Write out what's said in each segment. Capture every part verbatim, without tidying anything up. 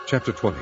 Chapter twenty.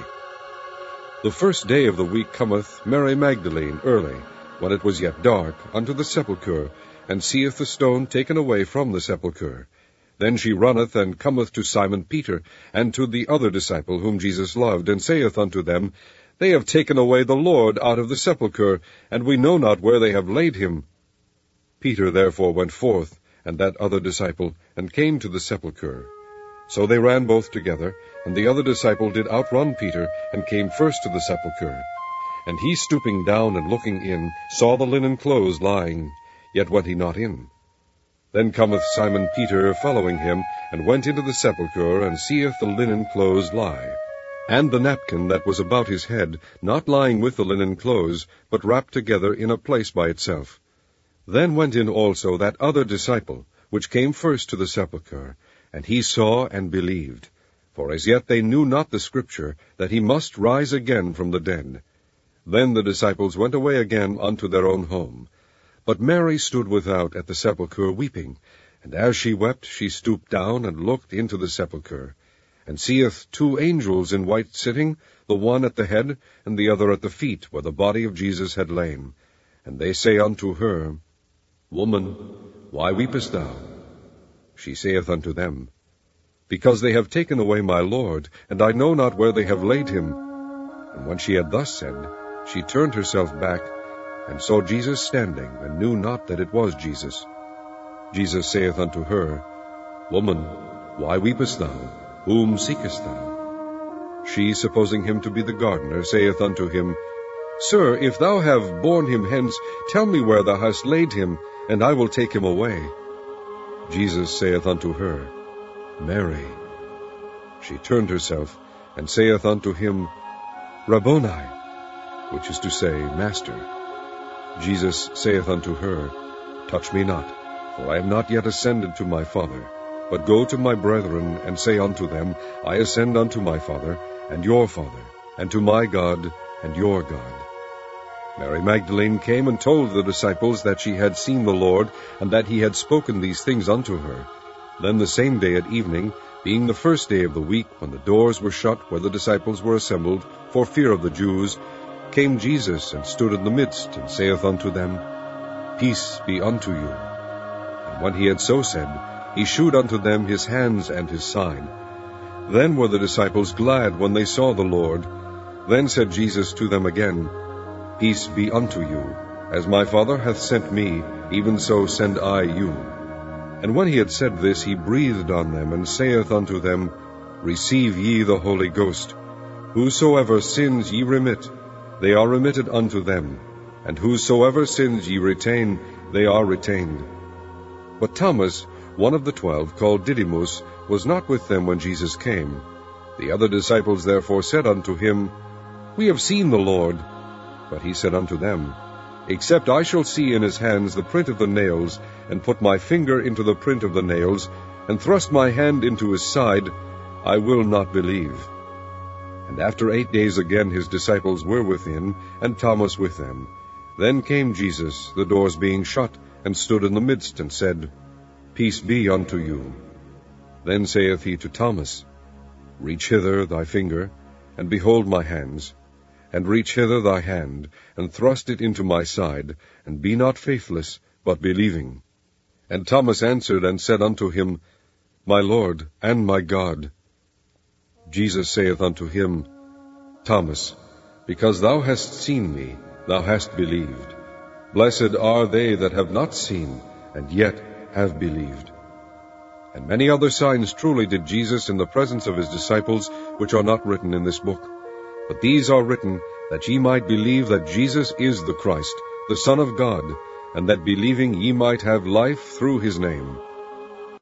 The first day of the week cometh Mary Magdalene early, when it was yet dark, unto the sepulchre, and seeth the stone taken away from the sepulchre. Then she runneth, and cometh to Simon Peter, and to the other disciple whom Jesus loved, and saith unto them, They have taken away the Lord out of the sepulchre, and we know not where they have laid him. Peter therefore went forth, and that other disciple, and came to the sepulchre. So they ran both together, and the other disciple did outrun Peter, and came first to the sepulchre. And he, stooping down and looking in, saw the linen clothes lying, yet went he not in. Then cometh Simon Peter following him, and went into the sepulchre, and seeth the linen clothes lie, and the napkin that was about his head, not lying with the linen clothes, but wrapped together in a place by itself. Then went in also that other disciple, which came first to the sepulchre, and he saw and believed. For as yet they knew not the Scripture, that he must rise again from the dead. Then the disciples went away again unto their own home. But Mary stood without at the sepulchre weeping. And as she wept, she stooped down, and looked into the sepulchre, and seeth two angels in white sitting, the one at the head, and the other at the feet, where the body of Jesus had lain. And they say unto her, Woman, why weepest thou? She saith unto them, Because they have taken away my Lord, and I know not where they have laid him. And when she had thus said, she turned herself back, and saw Jesus standing, and knew not that it was Jesus. Jesus saith unto her, Woman, why weepest thou? Whom seekest thou? She, supposing him to be the gardener, saith unto him, Sir, if thou have borne him hence, tell me where thou hast laid him, and I will take him away. Jesus saith unto her, Mary. She turned herself, and saith unto him, Rabboni, which is to say, Master. Jesus saith unto her, Touch me not, for I am not yet ascended to my Father, but go to my brethren, and say unto them, I ascend unto my Father, and your Father, and to my God, and your God. Mary Magdalene came and told the disciples that she had seen the Lord, and that he had spoken these things unto her. Then the same day at evening, being the first day of the week, when the doors were shut where the disciples were assembled, for fear of the Jews, came Jesus, and stood in the midst, and saith unto them, Peace be unto you. And when he had so said, he shewed unto them his hands and his side. Then were the disciples glad when they saw the Lord. Then said Jesus to them again, Peace be unto you. As my Father hath sent me, even so send I you. And when he had said this, he breathed on them, and saith unto them, Receive ye the Holy Ghost. Whosoever sins ye remit, they are remitted unto them, and whosoever sins ye retain, they are retained. But Thomas, one of the twelve, called Didymus, was not with them when Jesus came. The other disciples therefore said unto him, We have seen the Lord. But he said unto them, Except I shall see in his hands the print of the nails, and put my finger into the print of the nails, and thrust my hand into his side, I will not believe. And after eight days again his disciples were within, and Thomas with them. Then came Jesus, the doors being shut, and stood in the midst, and said, Peace be unto you. Then saith he to Thomas, Reach hither thy finger, and behold my hands, and reach hither thy hand, and thrust it into my side, and be not faithless, but believing. And Thomas answered and said unto him, My Lord and my God. Jesus saith unto him, Thomas, because thou hast seen me, thou hast believed. Blessed are they that have not seen, and yet have believed. And many other signs truly did Jesus in the presence of his disciples, which are not written in this book. But these are written, that ye might believe that Jesus is the Christ, the Son of God, and that believing ye might have life through his name.